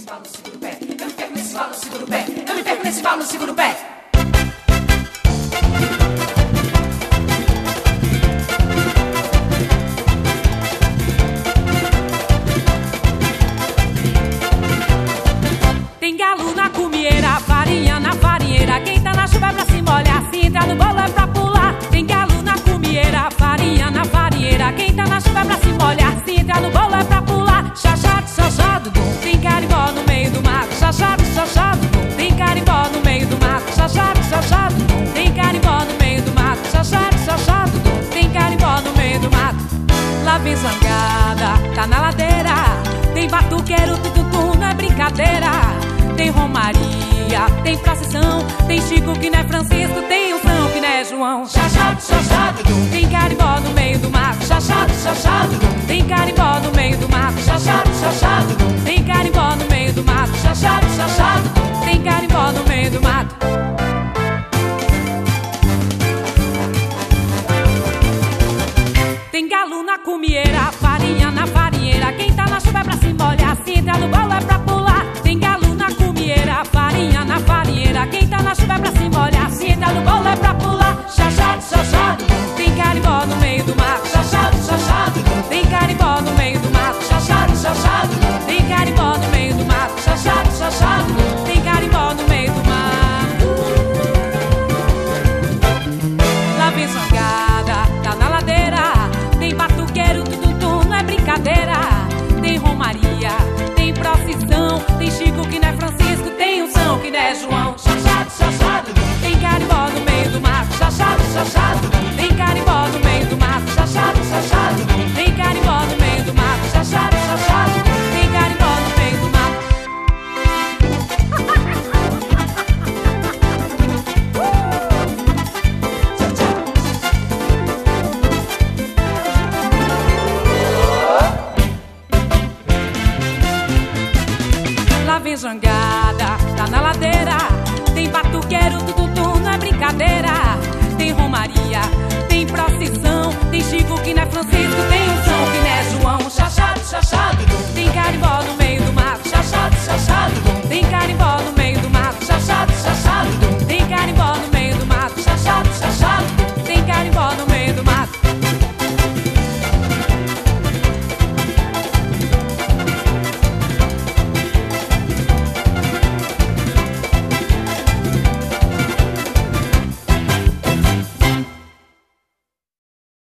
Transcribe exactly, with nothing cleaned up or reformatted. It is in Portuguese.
embalo, seguro o pé. Eu me perco nesse embalo, seguro o pé. Eu me perco nesse embalo, seguro o pé. Tem galo na cumieira, farinha na farinheira. Quem tá na chuva pra se molhar, se entrar no bolo é pra pular. Tem galo na cumieira, farinha na farinheira. Quem tá na chuva pra se molhar, se entrar no bolo é pra pular. Chachado, chachado, bum. Tem carimbó no meio do mato. Chachado, chachado, bum. Tem carimbó no meio do mato. Chachado, chachado, bum. Tem carimbó no meio do mato. Chachado, chachado, bum. Tem carimbó no meio do mato. Lá vem zangada, tá na ladeira. Tem batuqueiro, tututu, não é brincadeira. Tem romaria, tem procissão. Tem Chico que não é Francisco, tem um São que não é João. Chachado, chachado, dum. Tem carimbó no meio do mato. Chachado, chachado, dum. Tem carimbó no meio do mato. Chachado.